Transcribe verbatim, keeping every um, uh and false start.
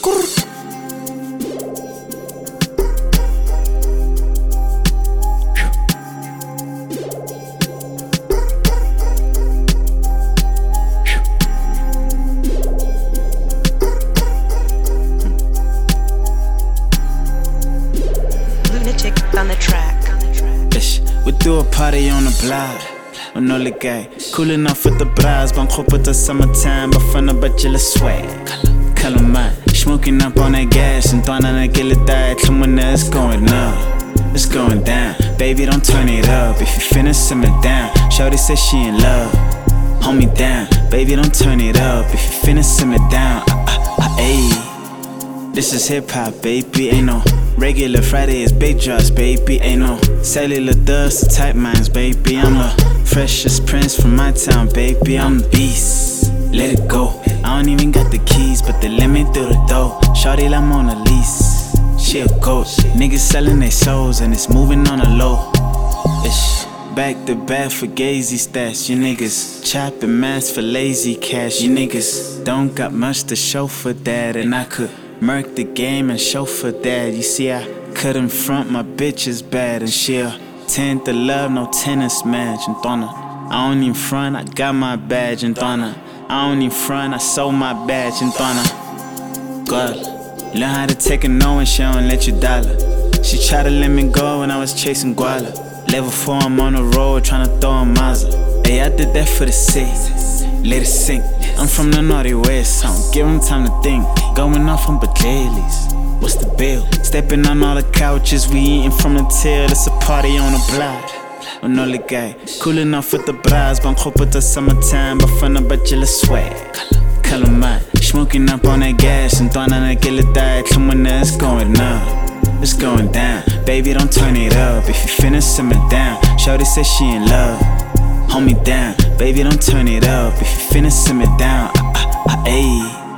On the track. Ish, we do a party on the block. On all the guy, cool enough with the bras. Banco with the summertime, but fun about your swag. Color mine, smoking up on that gas. And throwing on a kill it diet. Come on, it's going up. It's going down. Baby, don't turn it up. If you finna simmer down. Shorty says she in love. Hold me down. Baby, don't turn it up. If you finna simmer down. Ah, ah, ah, ayy. This is hip hop, baby. Ain't no regular Friday is big drops, baby. Ain't no cellular dust, type minds, baby. I'm the freshest prince from my town, baby. I'm the beast. Let it go. I don't even got the keys, but they let me through the door. Shorty, I'm on a lease. She a goat. Niggas selling their souls and it's moving on a low. Ish. Back to back for gazy stats. You niggas chopping mass for lazy cash. You niggas don't got much to show for that, and I could murk the game and show for that. You see, I couldn't front my bitch is bad, and she'll tend to love no tennis match. And Donna, I don't even front, I got my badge. And Donna, I don't even front, I sold my badge. And Donna, God, learn how to take a no and she don't let you dollar. She tried to let me go when I was chasing Guala. Level four, I'm on the road trying to throw a Mazda. Hey, I did that for the city, let it sink. I'm from the naughty west, I don't give them time to think. Going off on bajelies, what's the bill? Stepping on all the couches, we eating from the tail. It's a party on the block. On all the guy, cool enough with the bras. Banco with the summertime, but fun about your swag. Color mine, smoking up on that gas. And throwing on a kill it diet. Come on, it's going up, it's going down. Baby, don't turn it up. If you finna simmer down. Shorty says she in love. Hold me down, baby, don't turn it up. If you finna simmer down, ah, ah, ah, ayy.